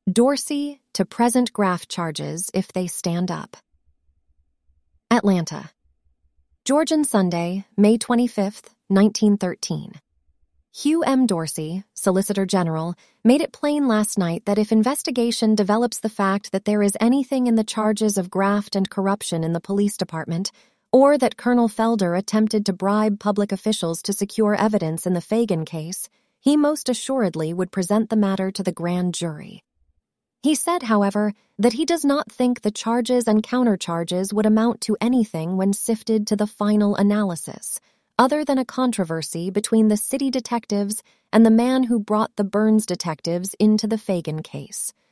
Dorsey to present graft charges if they stand up. Atlanta. Georgian Sunday, May 25, 1913. Hugh M. Dorsey, Solicitor General, made it plain last night that if investigation develops the fact that there is anything in the charges of graft and corruption in the police department, or that Colonel Felder attempted to bribe public officials to secure evidence in the Fagan case, he most assuredly would present the matter to the grand jury. He said, however, that he does not think the charges and countercharges would amount to anything when sifted to the final analysis, other than a controversy between the city detectives and the man who brought the Burns detectives into the Fagan case.